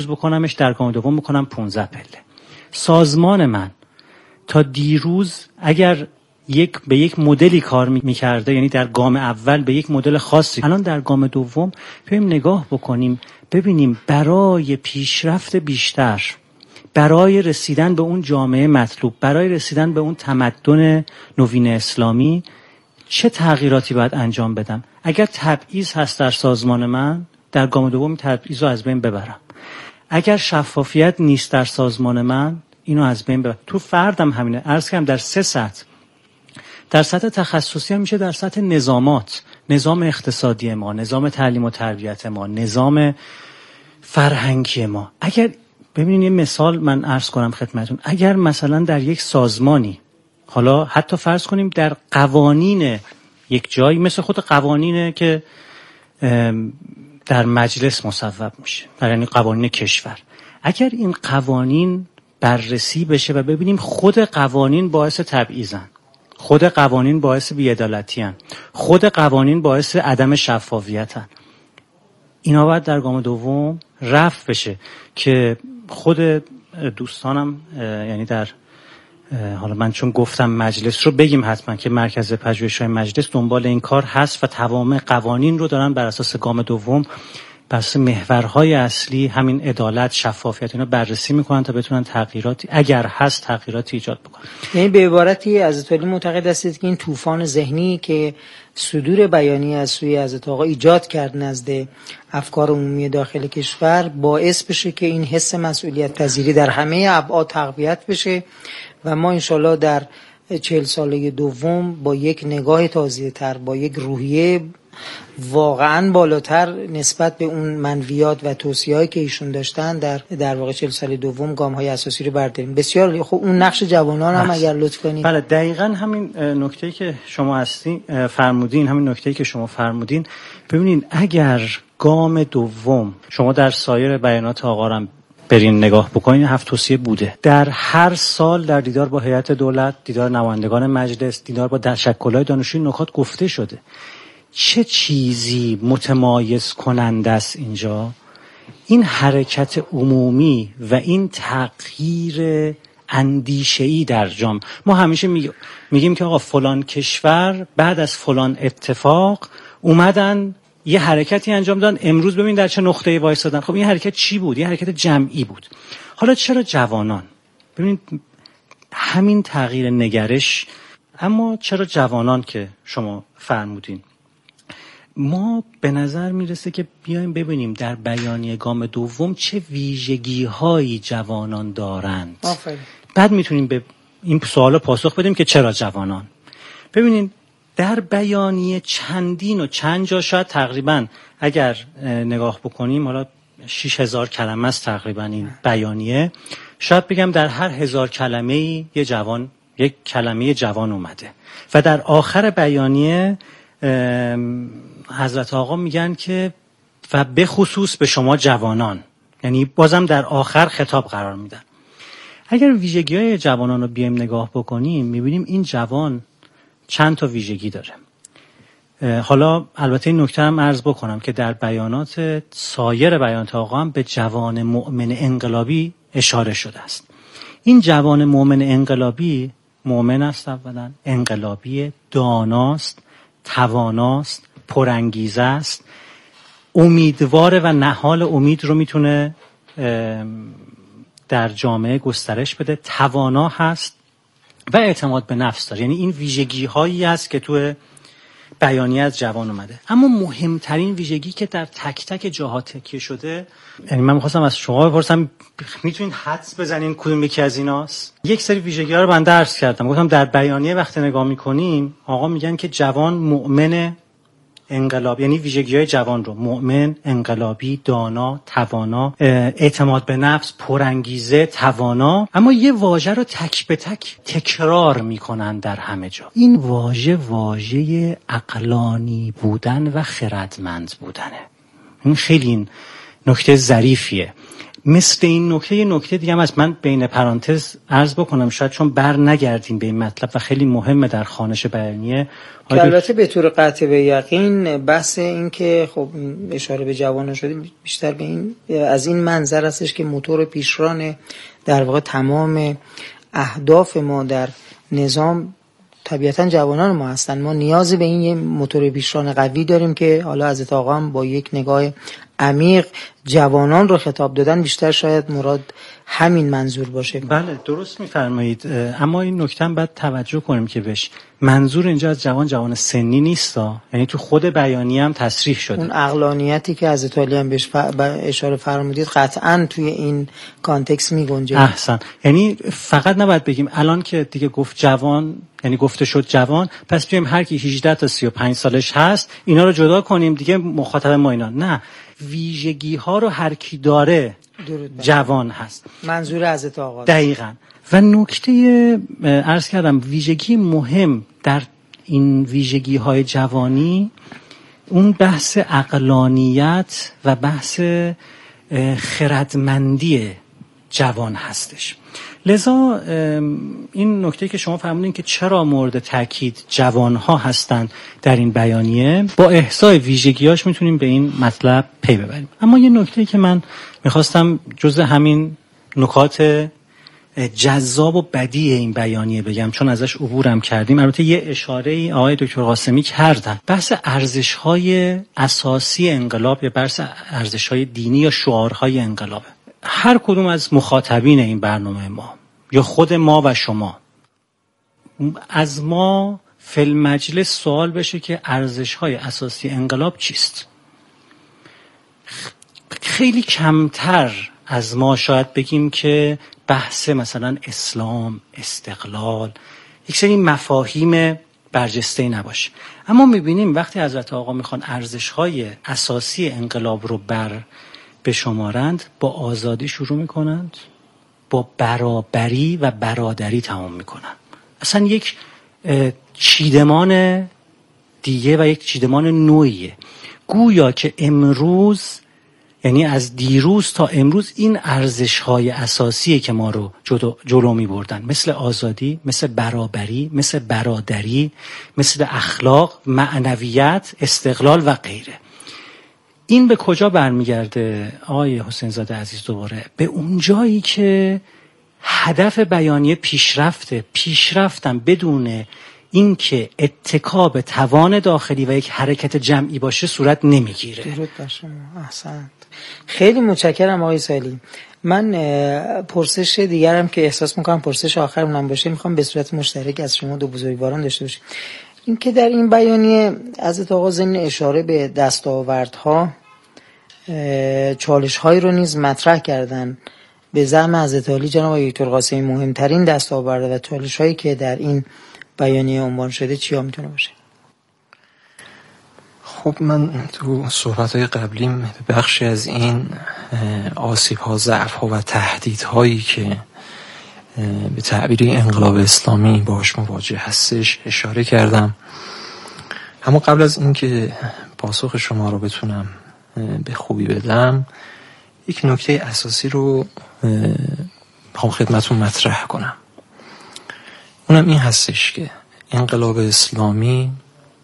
بکنمش، در گام دوم بکنم 15 پله. سازمان من تا دیروز اگر به یک مدلی کار می‌کرده، یعنی در گام اول به یک مدل خاصی، الان در گام دوم بیایم نگاه بکنیم ببینیم برای پیشرفت بیشتر، برای رسیدن به اون جامعه مطلوب، برای رسیدن به اون تمدن نوین اسلامی چه تغییراتی باید انجام بدم. اگر تبعیض هست در سازمان من، در گام دوم تبعیض رو از بین ببرم. اگر شفافیت نیست در سازمان من، اینو از بین ببرم. تو فردم همینه. عرض کردم در 3 سطح. در سطح تخصصی هم میشه در سطح نظامات، نظام اقتصادی ما، نظام تعلیم و تربیت ما، نظام فرهنگی ما. اگر ببینید یه مثال من عرض کنم خدمتون، اگر مثلا در یک سازمانی، حالا حتی فرض کنیم در قوانین یک جایی، مثل خود قوانینه که در مجلس مصوب میشه، یعنی قوانین کشور، اگر این قوانین بررسی بشه و ببینیم خود قوانین باعث تبعیضن، خود قوانین باعث بی‌عدالتی‌ان، خود قوانین باعث عدم شفافیتن، اینا باید در گام دوم رفع بشه که خود دوستانم، یعنی در حالا من چون گفتم مجلس رو بگیم حتما که مرکز پژوهش‌های مجلس دنبال این کار هست و تمام قوانین رو دارن بر اساس گام دوم، بر اساس محورهای اصلی همین عدالت، شفافیت، اینا بررسی میکنن تا بتونن تغییراتی اگر هست تغییراتی ایجاد بکنن. یعنی به عبارتی حضرت علی معتقد هستید که این طوفان ذهنی که صدور بیانیه از سوی حضرت آقا ایجاد کرد نزد افکار عمومی داخل کشور باعث بشه که این حس مسئولیت پذیری در همه ابعاد تقویت بشه و ما انشالله در 40 ساله دوم با یک نگاه تازه‌تر، با یک روحیه واقعا بالاتر نسبت به اون منویات و توصیه‌هایی که ایشون داشتن در واقع 40 سال دوم گام‌های اساسی رو برداریم. بسیار خوب. اون نقش جوانان هم اگر لطف کنید. بله دقیقاً همین نکته‌ای که شما فرمودین، همین نکته‌ای که شما فرمودین. ببینید اگر گام دوم شما در سایر بیانات آقا هم برین نگاه بکنین، 7 توصیه بوده. در هر سال در دیدار با هیئت دولت، دیدار نمایندگان مجلس، دیدار با تشکل‌های دانشجویی نکات گفته شده. چه چیزی متمایز کننده است اینجا؟ این حرکت عمومی و این تغییر اندیشه‌ای در جامعه. ما همیشه میگیم که آقا فلان کشور بعد از فلان اتفاق اومدن یه حرکتی انجام دادن، امروز ببین در چه نقطه‌ای وایسادن. خب این حرکت چی بود؟ یه حرکت جمعی بود. حالا چرا جوانان؟ ببینید همین تغییر نگرش، اما چرا جوانان که شما فرمودین؟ ما به نظر میرسه که بیایم ببینیم در بیانیه گام دوم چه ویژگی‌هایی جوانان دارند. بعد میتونیم به این سوال پاسخ بدیم که چرا جوانان. ببینید در بیانیه چندین و چند جا، شاید تقریبا اگر نگاه بکنیم حالا 6000 کلمه است تقریبا این بیانیه، شاید بگم در هر 1000 کلمه‌ای یک کلمه جوان اومده و در آخر بیانیه حضرت آقا میگن که و به خصوص به شما جوانان، یعنی بازم در آخر خطاب قرار میدن. اگر ویژگی‌های جوانان رو بیایم نگاه بکنیم میبینیم این جوان چند تا ویژگی داره. حالا البته این نکته هم عرض بکنم که در بیانات سایر بیانات آقا هم به جوان مؤمن انقلابی اشاره شده است. این جوان مؤمن انقلابی مؤمن است، اولا انقلابی، داناست، تواناست، پرانگیزه است، امیدواره و نهال امید رو میتونه در جامعه گسترش بده، توانا هست و اعتماد به نفس داره. یعنی این ویژگی هایی است که تو بیانیه از جوان اومده. اما مهمترین ویژگی که در تک تک جاها تکیه شده، یعنی من می‌خواستم از شما بپرسم میتونین حدس بزنین کدوم یکی از ایناست؟ یک سری ویژگی ها رو من درس کردم، گفتم در بیانیه وقتی نگاه میکنیم آقا میگن که جوان مؤمن انقلاب، یعنی ویژگی‌های جوان رو مؤمن، انقلابی، دانا، توانا، اعتماد به نفس، پرانگیزه، توانا، اما یه واژه رو تک به تک تکرار میکنن در همه جا. این واژه عقلانی بودن و خردمند بودنه. این خیلی نکته ظریفیه. مثل این نکته دیگه هم از من بین پرانتز عرض بکنم، شاید چون بر نگردیم به این مطلب و خیلی مهمه در خوانش بیانیه. البته به طور قطع به یقین بحث این که خب اشاره به جوانان شده بیشتر به این از این منظر هستش که موتور پیشران در واقع تمام اهداف ما در نظام طبیعتا جوانان ما هستن. ما نیازی به این یه موتور پیشران قوی داریم که حالا حضرت آقا هم با یک نگاه عمیق جوانان رو خطاب دادن، بیشتر شاید مراد همین منظور باشه. بله درست میفرمایید، اما این نکته هم باید توجه کنیم که بهش منظور اینجا از جوان سنی نیستا، یعنی تو خود بیانیه هم تصریح شده اون عقلانیتی که حضرت علی هم بهش اشاره فرمودید قطعاً توی این کانتکست میگنجه. احسن، یعنی فقط نباید بگیم الان که دیگه گفت جوان، یعنی گفته شد جوان، پس بیایم هر کی 18 تا 35 سالش هست اینا رو جدا کنیم دیگه مخاطب ما اینا. نه، ویژگی ها رو هر کی داره جوان هست، منظور حضرت آقا دقیقاً. و نکته عرض کردم ویژگی مهم در این ویژگی های جوانی اون بحث عقلانیت و بحث خردمندی جوان هستش. لذا این نکته که شما فرمودین که چرا مورد تاکید جوانها هستند در این بیانیه، با احصای ویژگیاش میتونیم به این مطلب پی ببریم. اما یه نکته که من میخواستم جزء همین نکات جذاب و بدیع این بیانیه بگم، چون ازش عبورم کردیم، البته یه اشاره آقای دکتر قاسمی کردن، بحث ارزش‌های اساسی انقلاب یا بحث ارزش‌های دینی یا شعارهای انقلاب. هر کدوم از مخاطبین این برنامه ما یا خود ما و شما از ما فی المجلس سوال بشه که ارزش‌های اساسی انقلاب چیست؟ خیلی کمتر از ما شاید بگیم که بحث مثلا اسلام، استقلال، یک سری مفاهیم برجسته نباشه. اما میبینیم وقتی حضرت آقا میخوان ارزش‌های اساسی انقلاب رو بشمارند، با آزادی شروع میکنند، با برابری و برادری تمام میکنند. اصلا یک چیدمان دیگه و یک چیدمان نوعیه. گویا که امروز، یعنی از دیروز تا امروز، این ارزش‌های اساسیه که ما رو جلو می‌بردن، مثل آزادی، مثل برابری، مثل برادری، مثل اخلاق، معنویت، استقلال و غیره. این به کجا برمیگرده آقای حسین زاده عزیز؟ دوباره به اون جایی که هدف بیانیه پیشرفتن بدون اینکه اتکا به توان داخلی و یک حرکت جمعی باشه صورت نمیگیره. درود بر شما. احسنت. خیلی متشکرم آقای سالی. من پرسش دیگرم که احساس میکنم پرسش آخرمون باشه میخوام به صورت مشترک از شما دو بزرگواران داشته باشیم. این که در این بیانیه حضرت آقا ضمن اشاره به دستاوردها چالش‌هایی رو نیز مطرح کردن. به زعم حضرت علی جناب دکتر قاسمی مهمترین دستاورد و چالش‌هایی که در این بیانیه عنوان شده چیا میتونه باشه؟ خب من تو صحبت‌های قبلیم بخشی از این آسیب‌ها، ضعف‌ها و تهدیدهایی که به تعبیر انقلاب اسلامی باهاش مواجه هستش اشاره کردم. اما قبل از اینکه پاسخ شما رو بتونم به خوبی بدم، یک نکته اساسی رو میخوام خدمتون مطرح کنم. اونم این هستش که انقلاب اسلامی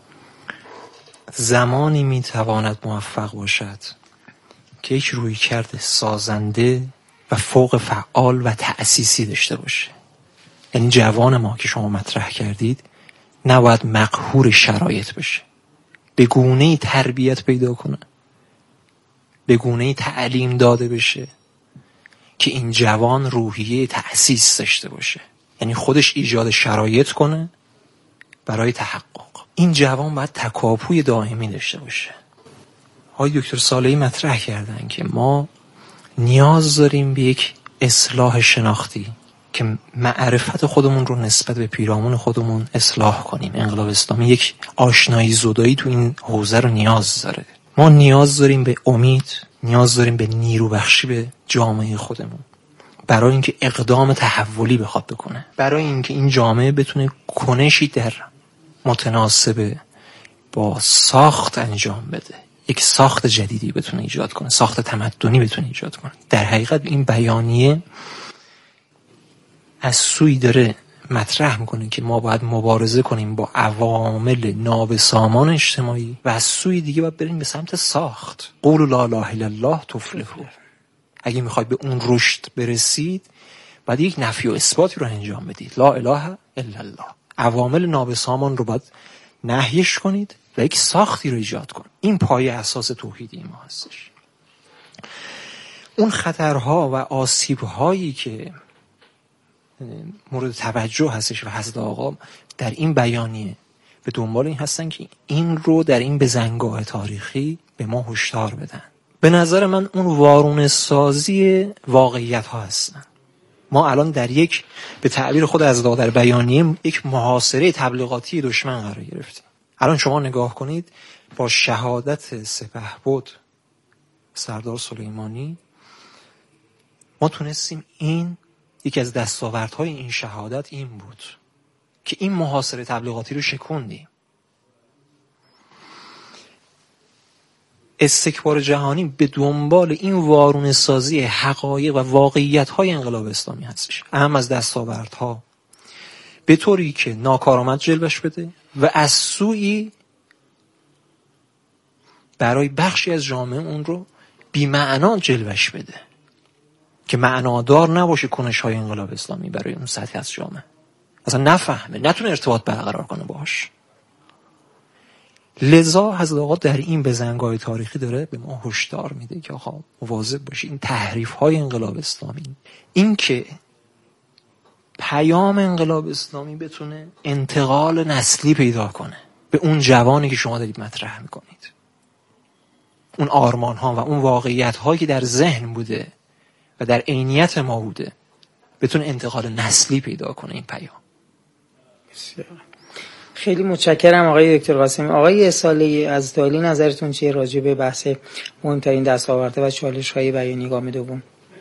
زمانی میتواند موفق باشد که یک رویکرد سازنده و فوق فعال و تأسیسی داشته باشه. یعنی جوان ما که شما مطرح کردید نباید مقهور شرایط بشه، به گونه‌ای تربیت پیدا کنه، به گونه‌ای تعلیم داده بشه که این جوان روحیه تأسیس داشته باشه، یعنی خودش ایجاد شرایط کنه برای تحقق. این جوان باید تکاپوی دائمی داشته باشه. آقای دکتر صالحی مطرح کردن که ما نیاز داریم به یک اصلاح شناختی که معرفت خودمون رو نسبت به پیرامون خودمون اصلاح کنیم. انقلاب اسلامی یک آشنایی زدایی تو این حوزه رو نیاز داره. ما نیاز داریم به امید، نیاز داریم به نیرو بخشی به جامعه خودمون برای اینکه اقدام تحولی بخواد بکنه، برای اینکه این جامعه بتونه کنشی در متناسب با ساخت انجام بده، یک ساخت جدیدی بتونه ایجاد کنه، ساخت تمدنی بتونه ایجاد کنه. در حقیقت این بیانیه از سوی داره مطرح میکنه که ما باید مبارزه کنیم با عوامل نابسامان اجتماعی و از سوی دیگه باید بریم به سمت ساخت. قولوا لا اله الا الله تفلحوا. اگه میخواید به اون رشد برسید باید یک نفی و اثباتی رو انجام بدید. لا اله الا الله. عوامل نابسامان رو باید نهیش کنید و یک ساختی رو ایجاد کنید. این پایه اساس توحید ما هستش. اون خطرها و آسیب‌هایی که مورد توجه هستش و حضرت آقا در این بیانیه به دنبال این هستن که این رو در این بزنگاه تاریخی به ما هشدار بدن. به نظر من اون وارونه سازی واقعیت ها هستن. ما الان در یک، به تعبیر خود حضرت آقا در بیانیه، یک محاصره تبلیغاتی دشمن قرار گرفتیم. الان شما نگاه کنید، با شهادت سپهبد سردار سلیمانی ما تونستیم، این یکی از دستاوردهای این شهادت این بود که این محاصره تبلیغاتی رو شکوندیم. استکبار جهانی به دنبال این وارونه سازی حقایق و واقعیت‌های انقلاب اسلامی هستش، اهم از دستاوردها، به طوری که ناکارآمد جلوش بده و از سوی برای بخشی از جامعه اون رو بی‌معنا جلوش بده که معنادار نباشه کنش‌های انقلاب اسلامی برای اون سطح از جامعه، اصلا نفهمه، نتونه ارتباط برقرار کنه باهاش. لذا حضرت آقا در این بزنگاه تاریخی داره به ما هشدار میده که آقا مواظب باشید این تحریف‌های انقلاب اسلامی، این که پیام انقلاب اسلامی بتونه انتقال نسلی پیدا کنه به اون جوانی که شما دارید مطرح میکنید، اون آرمان‌ها و اون واقعیت‌هایی که در ذهن بوده و در عینیت ما بوده بتونه انتقال نسلی پیدا کنه این پیام. خیلی متشکرم آقای دکتر قاسمی. آقای سالی از تالی نظرتون چیه راجع به بحث مهمترین دستاوردها و چالش‌های بیانیه گام دوم؟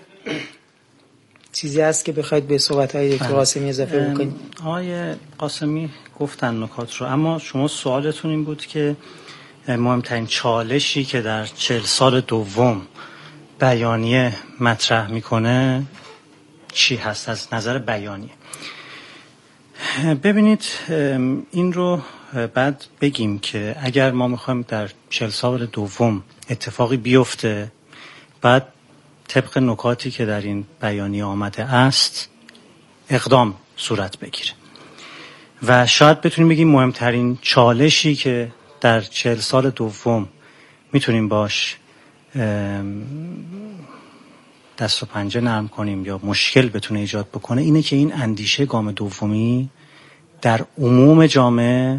چیزی هست که بخواید به صحبت‌های دکتر قاسمی اضافه بکنید؟ آقای قاسمی گفتن نکات رو، اما شما سوالتون این بود که مهمترین چالشی که در 40 سال دوم بیانیه مطرح میکنه چی هست از نظر بیانیه؟ ببینید، این رو بعد بگیم که اگر ما میخوایم در 40 سال دوم اتفاقی بیفته، بعد طبق نکاتی که در این بیانیه آمده است اقدام صورت بگیره و شاید بتونیم بگیم مهمترین چالشی که در 40 سال دوم میتونیم باش دست و پنجه نرم کنیم یا مشکل بتونه ایجاد بکنه اینه که این اندیشه گام دومی در عموم جامعه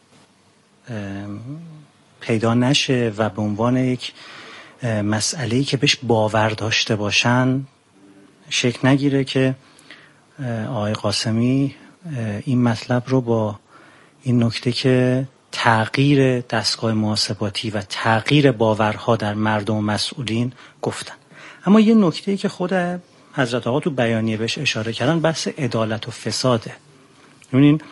پیدا نشه و به عنوان یک مسئله‌ای که بهش باور داشته باشن شکل نگیره که آقای قاسمی این مطلب رو با این نکته که تغییر دستگاه محاسباتی و تغییر باورها در مردم و مسئولین گفتن. اما یه نکته‌ای که خود حضرت آقا تو بیانیه بهش اشاره کردن بحث عدالت و فساده. ببینین،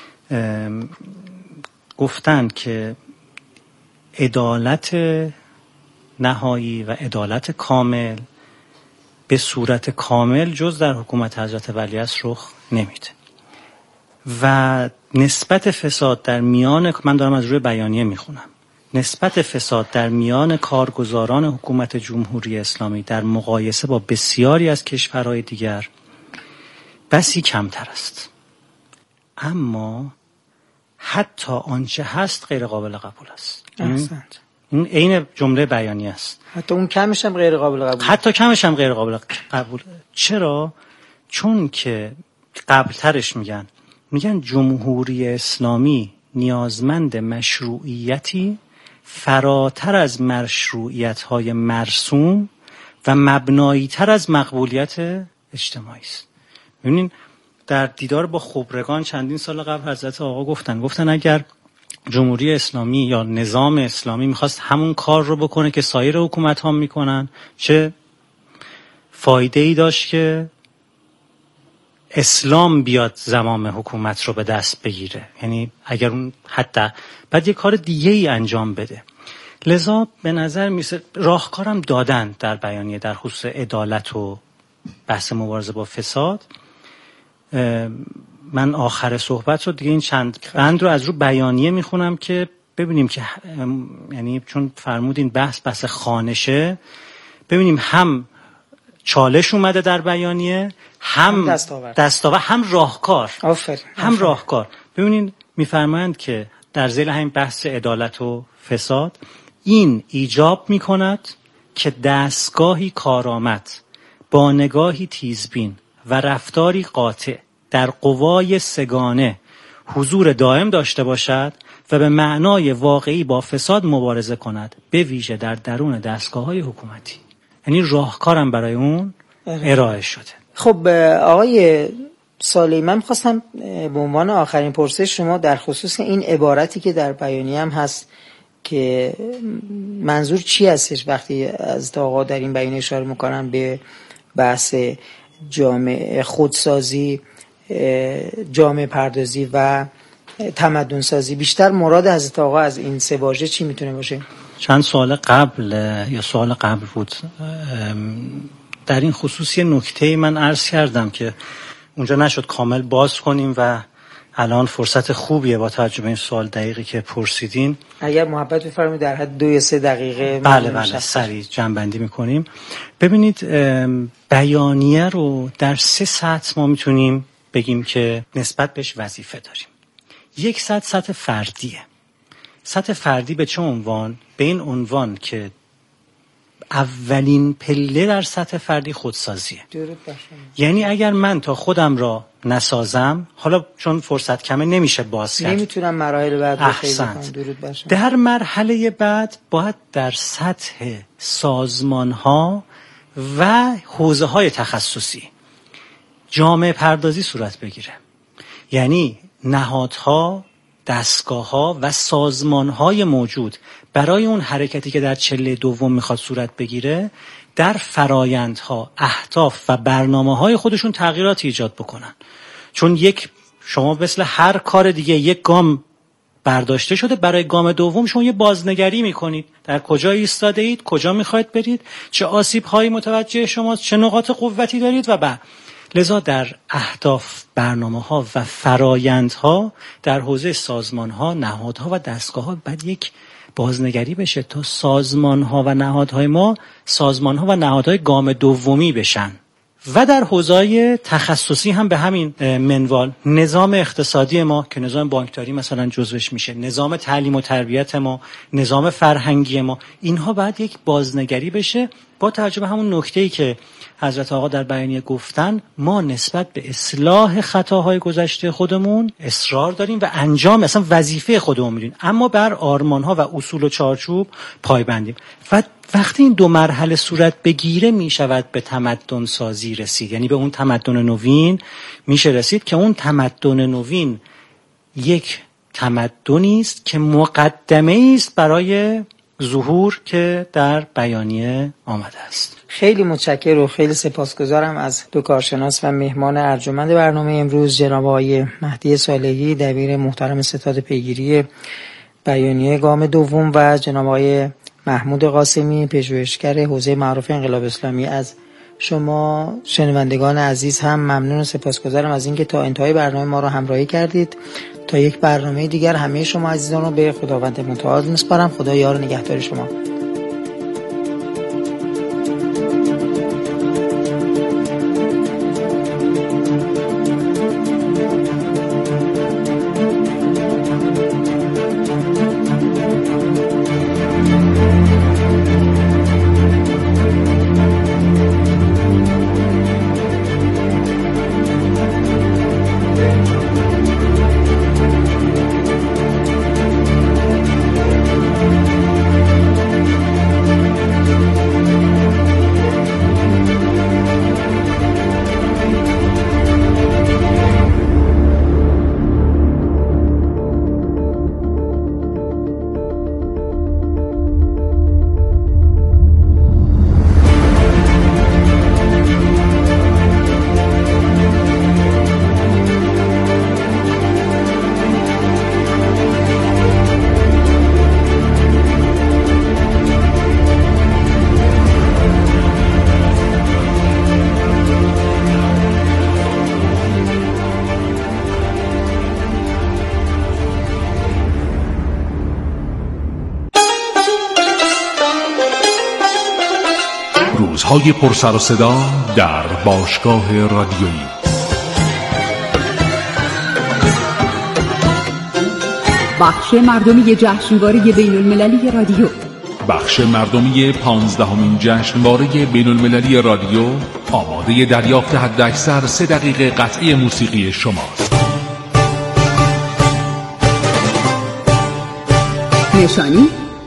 گفتن که عدالت نهایی و عدالت کامل به صورت کامل جز در حکومت حضرت ولیعصر رخ نمیده و نسبت فساد در میان، من دارم از روی بیانیه میخونم، نسبت فساد در میان کارگزاران حکومت جمهوری اسلامی در مقایسه با بسیاری از کشورهای دیگر بسی کمتر است، اما حتی آنچه هست غیر قابل قبول است. این عین جمله بیانیه است. حتی اون کمش هم غیر قابل قبول. حتی کمش هم غیر قابل قبول. چرا؟ چون که قبلترش میگن جمهوری اسلامی نیازمند مشروعیتی فراتر از مشروعیت‌های مرسوم و مبنایی‌تر از مقبولیت اجتماعی است. ببینین، در دیدار با خبرگان چندین سال قبل حضرت آقا گفتن اگر جمهوری اسلامی یا نظام اسلامی میخواست همون کار رو بکنه که سایر حکومت ها میکنن، چه فایده ای داشت که اسلام بیاد زمام حکومت رو به دست بگیره؟ یعنی اگر اون حتی بعد یه کار دیگه ای انجام بده. لذا به نظر میسه راهکارم دادن در بیانیه در خصوص عدالت و بحث مبارزه با فساد. من آخر صحبت رو دیگه این چند بند رو از رو بیانیه میخونم که ببینیم که یعنی چون فرمودین بحث خانشه، ببینیم هم چالش اومده در بیانیه، هم دستاورد، هم راهکار. هم راهکار. ببینین میفرمایند که در ذیل همین بحث عدالت و فساد این ایجاب میکند که دستگاهی کارآمد با نگاهی تیزبین و رفتاری قاطع در قوای سگانه حضور دائم داشته باشد و به معنای واقعی با فساد مبارزه کند، به ویژه در درون دستگاه‌های حکومتی. یعنی راهکارم برای اون ارائه شده. خب آقای صالحی، من می‌خواستم به عنوان آخرین پرسش شما در خصوص این عبارتی که در بیانیه هم هست که منظور چی هستش وقتی از آقا در این بیانیه اشاره می‌کنن به بحث جامعه خودسازی، جامعه پردازی و تمدن سازی، بیشتر مراد حضرت آقا از این سه واژه چی میتونه باشه؟ چند سوال قبل بود در این خصوص یه نکته من عرض کردم که اونجا نشد کامل باز کنیم و الان فرصت خوبیه با توجه به این سوال دقیقی که پرسیدین. اگر محبت بفرمایید در حد 2 یا 3 دقیقه. بله سریع جمع‌بندی میکنیم. ببینید بیانیه رو در 3 سطح ما میتونیم بگیم که نسبت بهش وظیفه داریم. یک سطح فردیه. سطح فردی به چه عنوان؟ به این عنوان که اولین پله در سطح فردی خودسازیه. یعنی اگر من تا خودم را نسازم، حالا چون فرصت کمه نمیشه باز کرد، نمیتونم مراحل بعد رو خیلی کنم. در مرحله بعد باید در سطح سازمان‌ها و حوزه‌های تخصصی جامعه پردازی صورت بگیره. یعنی نهادها، دستگاه‌ها و سازمان‌های موجود برای اون حرکتی که در چله دوم میخواد صورت بگیره در فرایندها، اهداف و برنامه‌های خودشون تغییرات ایجاد بکنن. چون شما مثل هر کار دیگه یک گام برداشته شده، برای گام دوم شما یه بازنگری میکنید، در کجا ایستاده اید، کجا میخواید برید، چه آسیب‌هایی متوجه شماست، چه نقاط قوتی دارید و لذا در اهداف، برنامه‌ها و فرایندها در حوزه سازمان‌ها، نهادها و دستگاه‌ها باید یک بازنگری بشه تا سازمان‌ها و نهادهای ما سازمان‌ها و نهادهای گام دومی بشن. و در حوزه‌های تخصصی هم به همین منوال، نظام اقتصادی ما که نظام بانکداری مثلا جزوش میشه، نظام تعلیم و تربیت ما، نظام فرهنگی ما، اینها باید یک بازنگری بشه با توجه به همون نکته‌ای که حضرت آقا در بیانیه گفتن. ما نسبت به اصلاح خطاهای گذشته خودمون اصرار داریم و انجام اصلا وظیفه خودمون میدونیم، اما بر آرمان‌ها و اصول و چارچوب پایبندیم. و وقتی این 2 مرحله صورت بگیره میشود به تمدن سازی رسید، یعنی به اون تمدن نوین میشه رسید که اون تمدن نوین یک تمدنی است که مقدمه است برای ظهور که در بیانیه آمده است. خیلی متشکرم و خیلی سپاسگزارم از 2 کارشناس و مهمان ارجمند برنامه امروز، جناب آقای مهدی صالحی دبیر محترم ستاد پیگیری بیانیه گام دوم و جناب آقای محمود قاسمی پژوهشگر حوزه معارف انقلاب اسلامی. از شما شنوندگان عزیز هم ممنون و سپاسگزارم از اینکه تا انتهای برنامه ما رو همراهی کردید. تا یک برنامه دیگر همه شما عزیزان رو به خداوند متعال میسپارم. خدا یار و نگهدار شما. بازی‌های پرسر و صدا در باشگاه رادیویی. بخش مردمی جشنواره بین‌المللی رادیو. بخش مردمی 15مین جشنواره بین‌المللی رادیو آماده دریافت حداکثر 3 دقیقه قطعی موسیقی شماست. نشانی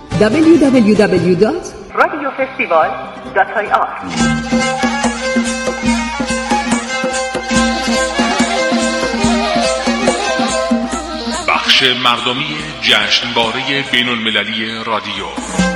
www.radiofestival.ir. بخش مردمی جشنواره بین‌المللی رادیو.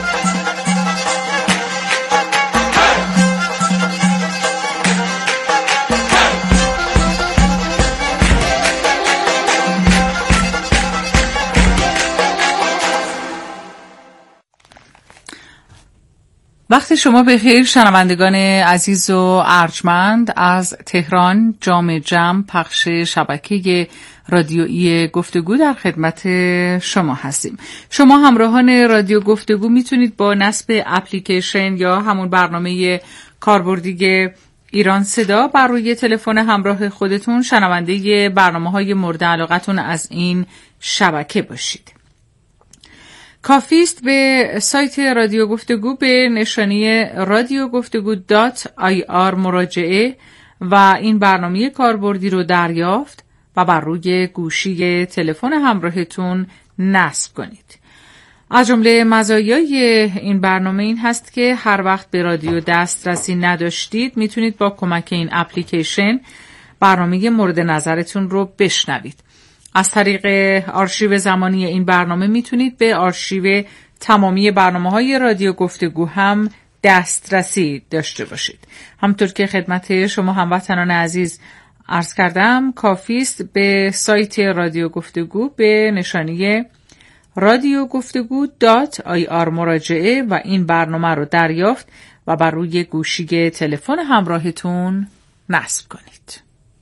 وقت شما بخیر شنوندگان عزیز و ارجمند. از تهران جام جم پخش شبکه رادیویی گفتگو در خدمت شما هستیم. شما همراهان رادیو گفتگو میتونید با نصب اپلیکیشن یا همون برنامه کاربردی ایران صدا بر روی تلفن همراه خودتون شنونده برنامه‌های مورد علاقتون از این شبکه باشید. کافیست به سایت رادیو گفتگو به نشانی radiogoftegu.ir مراجعه و این برنامه کاربردی رو دریافت و بر روی گوشی تلفن همراهتون نصب کنید. از جمله مزایای این برنامه این هست که هر وقت به رادیو دسترسی نداشتید میتونید با کمک این اپلیکیشن برنامه مورد نظرتون رو بشنوید. از طریق آرشیو زمانی این برنامه میتونید به آرشیو تمامی برنامه‌های رادیو گفتگو هم دسترسی داشته باشید. همونطور که خدمت شما هموطنان عزیز عرض کردم، کافیست به سایت رادیو گفتگو به نشانی radiogoftegu.ir مراجعه و این برنامه رو دریافت و بر روی گوشی تلفن همراهتون نصب کنید.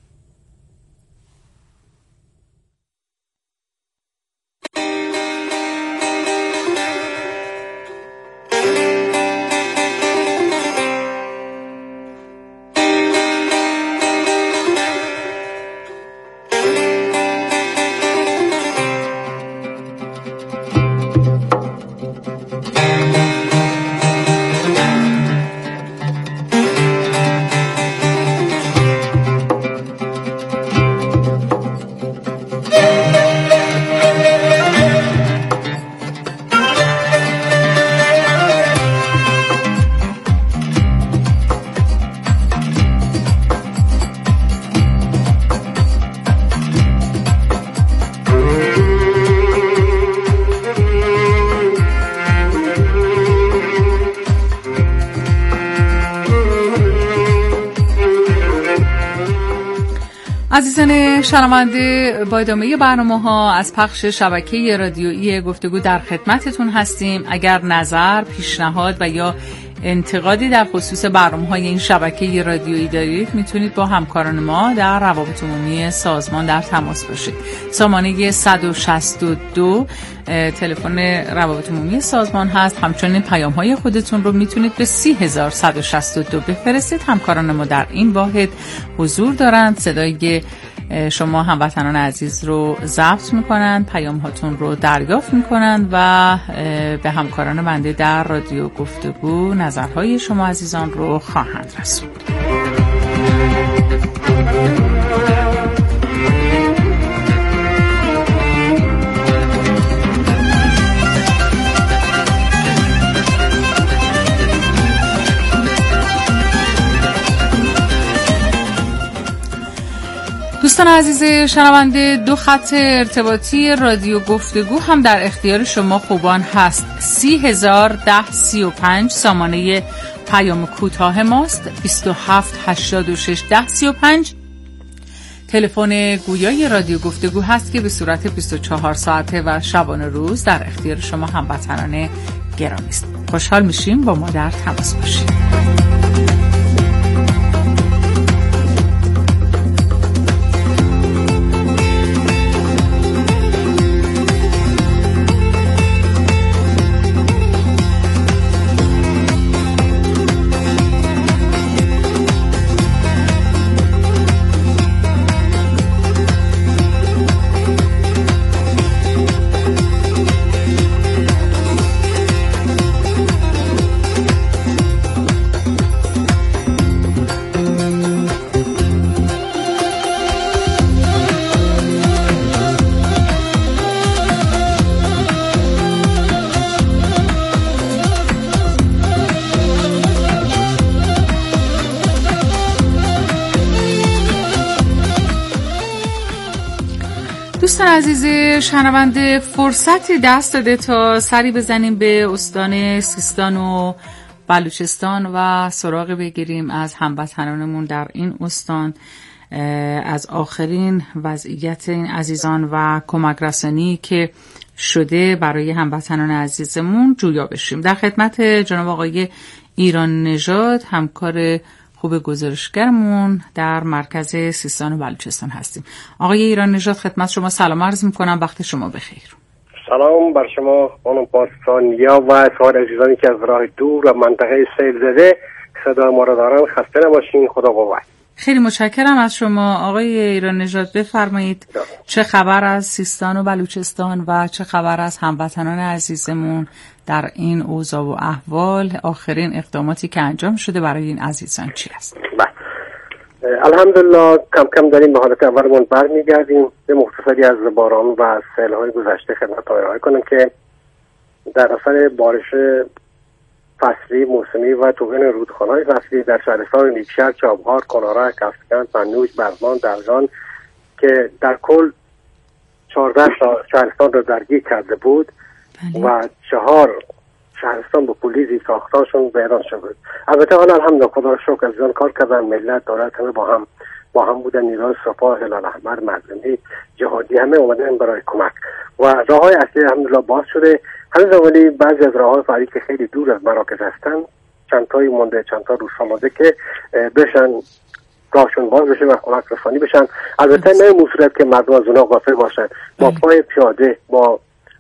عزیزان شنونده، با ادامه برنامه‌ها از پخش شبکه رادیویی گفتگو در خدمتتون هستیم. اگر نظر، پیشنهاد و یا انتقادی در خصوص برنامه‌های این شبکه رادیویی دارید میتونید با همکاران ما در روابط عمومی سازمان در تماس باشید. سامانه 162 تلفن روابط عمومی سازمان هست. همچنین پیام‌های خودتون رو میتونید به 30162 بفرستید. همکاران ما در این واحد حضور دارند. صدای شما هموطنان عزیز رو ضبط میکنن، پیام هاتون رو دریافت میکنن و به همکاران بنده در رادیو گفتگو نظرهای شما عزیزان رو خواهند رسوند. دوستان عزیز شنونده، 2 خط ارتباطی رادیو گفتگو هم در اختیار شما خوبان هست. 3001035 سامانه پیام کوتاه ماست. 27861035 تلفن گویای رادیو گفتگو هست که به صورت 24 ساعته و شبانه روز در اختیار شما هموطنان گرامی است. خوشحال میشیم با ما در تماس باشید. دوستان عزیز شنونده، فرصتی دست داده تا سری بزنیم به استان سیستان و بلوچستان و سراغ بگیریم از هموطنانمون در این استان، از آخرین وضعیت این عزیزان و کمک رسانی که شده برای هموطنان عزیزمون جویا بشیم. در خدمت جناب آقای ایران نژاد، همکار خوب گزارشگرمون در مرکز سیستان و بلوچستان هستیم. آقای ایران نژاد، خدمت شما سلام عرض می‌کنم، وقت شما بخیر. سلام بر شما خانم پاسبانیا و سایر عزیزانی که از راه دور و منطقه سیل زده صدا ما را دارن. خسته نباشین، خدا قوت. خیلی متشکرم از شما آقای ایران نژاد. بفرمایید چه خبر از سیستان و بلوچستان و چه خبر از هموطنان عزیزمون در این اوضاع و احوال؟ آخرین اقداماتی که انجام شده برای این عزیزان چی است؟ الحمدلله کم کم داریم به حالت اولمون برمیگردیم. به مختصری از باران و سیل‌های گذشته خدمت ارائه کنم که در اثر بارش فصلی موسمی و توهین رودخانه‌های فصلی در شهرستان نیکشهر، چابهار، کنارا، کفسکند، منوچ، برزمان، درجان که در کل 14 شهرستان را درگیر کرده بود و 4 شهرستان به کلی زیرساخت‌هاشون ویران شده بود. البته حالا الحمدلله خدا را شکر عزیزان کار کردن، ملت دولت همه با هم بودن، نیروهای سپاه، هلال احمر، مردمی، جهادی همه اومدن برای کمک و راه‌های اصلی الحمدلله باز شده. هنوز ولی بعضی از راه‌های فرعی که خیلی دور از مراکز هستن چند تایی مونده، چند تا روستا مونده که بشن راهشون باز بشه و کمک رسانی بشن. البته نه مصورت که مردم از اونها غافل باشن، با پای پیاده با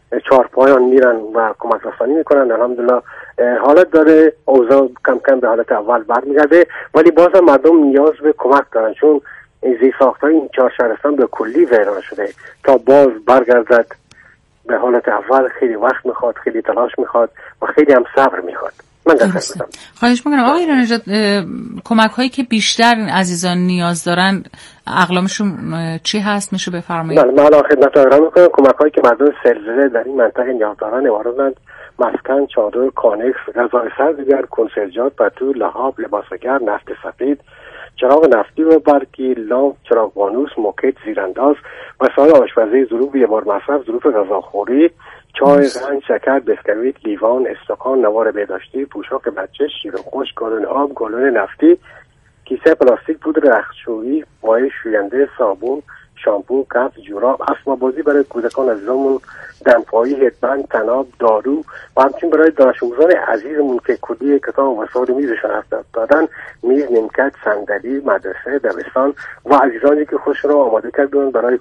4 پایان میرن و کمک رسانی میکنن. الحمدلله حالت داره، اوضاع کم کم به حالت اول برمیگرده، ولی بازم مردم نیاز به کمک دارن چون این زیرساخت‌های این 4 شهرستان به کلی ویران شده. تا باز برگردد به حالت اول خیلی وقت میخواد، خیلی تلاش میخواد و خیلی هم صبر میخواد. من در خدمتم. خواهش میکنم آقای ایران نژاد، کمک هایی که بیشتر این عزیزان نیاز دارن اقلامشون چی هست میشه بفرمایید؟ من الان خدمت ارائه میکنم. کمک هایی که مردم سلزله در این منطقه نیاز دارن عبارتند: مسکن، چادر، کانکس، غذای سبزیگر، کنسرجات، پتو، لحاف، لباسگر، نفت سفید، چراغ نفتی و برقی، لامپ، چراغ فانوس، موکت، زیرانداز، وسایل آشپزی، ظروف یه بار مصرف، ظروف غذاخوری، چای، قند، شکر، بسکویت، لیوان، استکان، نوار بهداشتی، پوشاک بچه، شیر خشک، گالون آب، گالون نفتی، کیسه پلاستیک، پودر رختشویی، مایع شوینده، صابون، شامپو، کفش، جوراب، اسباب بازی برای کودکان عزیزمون، دمپایی، هدبند، طناب، دارو و همچنین برای دانش آموزان عزیزمون که کلی کتاب و وسایل میزشون هست دادن، میز، نیمکت، صندلی، مدرسه، دبستان و عزیزانی که خودشون رو آماده کردن برای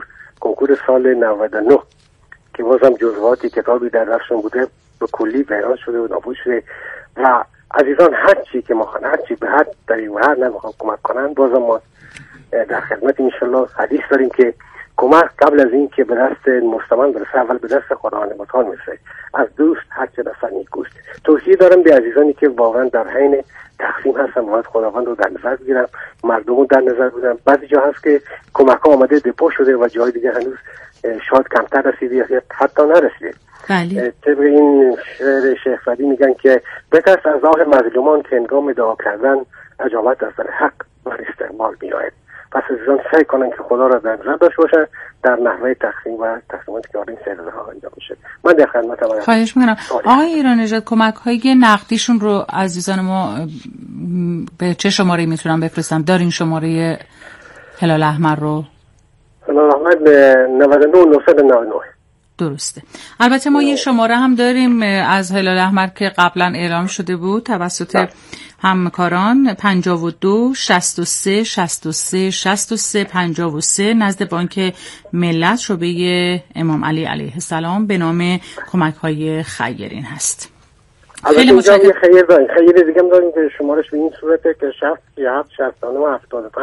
کنکور سال 99 که بازم جزوهاتی کتابی در دستشون بوده به کلی ویران شده و نابود شده. و عزیزان هر چی که ما هر چی به هر طریق و هر نوع کمک کنن، بازم ما در خدمت انشالله حدیث داریم که کمک قبل از این که به دست مستمند برسه اول به دست خداوند متعال میرسه. از دوست هر چه رسد نیکوست. توصیه دارم به عزیزانی که واقعا در حین تقسیم هستن باید خداوند رو در نظر بگیرن، مردم رو در نظر بگیرن. بعضی جا هست که کمک ها آمده دپو شده و جای دیگه هنوز شاید کمتر رسیده یا حتی نرسیده. بله. طبق این شعر شیخ فدی میگن که بترس از آه مظلومان که هنگام دعا کردن اجابت از در حق بر استقبال میآید. پس عزیزان سعی کنن که خدا را در نظر داشته باشن در نحوه تقسیم و تقسیماتی که این سری ها انجام میشه. من در خدمتم. خواهش میکنم آقای ایران نژاد، کمک های نقدیشون رو عزیزان ما به چه شماره میتونن بفرستن؟ دارین شماره هلال احمر رو؟ هلال احمر به 99 درسته. البته ما یه شماره هم داریم از هلال احمر که قبلا اعلام شده بود توسط همکاران، 52 63 63 63 53 نزد بانک ملت شعبه امام علی علیه السلام به نام کمک های خیرین هست. خیلی متشکرم. خیر دیگه هم داریم که شمارش به این صورته که 67 69 75